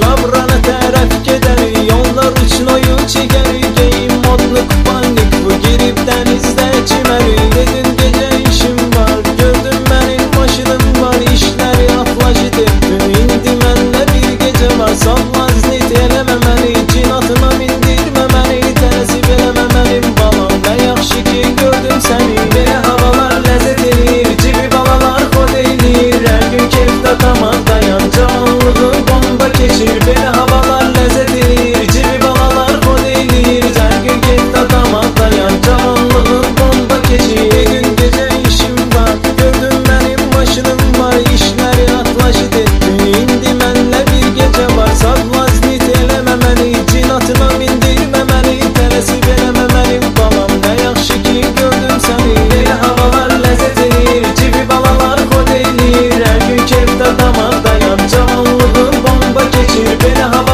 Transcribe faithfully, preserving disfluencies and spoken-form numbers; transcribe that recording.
Kavrana tərəf gedərik, yollar uçloyu çəkərik. Geyim modlu kupanlik bu, girib dənizdə çimərik. Dedin gecə işim var, gördüm mənim maşınım var. İşləri aflaşıdır, dün indi mənlə bir gecə var. Sallazlit eləmə məni, cin atına mindirmə məni. Təsib eləmə mənim balam, nə yaxşı ki gördüm səni. Belə havalar ləzzət eləyir, cibi balalar xod eləyir. Hər gün keyf tatamaq dayan, cavanlığın bomba keçir. Belə havalar ləzzət eləyir, cibi balalar xod eləyir. Hər gün keyf tatamaq dayan, cavanlığın bomba keçir. Bir gün gecə işim var, gördüm mənim maşınım var. İşləri atlaşıdır, dün indi mənlə bir gecə var. Sallazlit eləmə məni, cin atına mindirmə məni. Tələsib eləmə mənim balam, nə yaxşı ki gördüm səni. Belə havalar ləzzət eləyir, cibi balalar xod eləyir. Hər gün keyf tatamaq dayan, cavanlığın bomba keçir. Belə havalar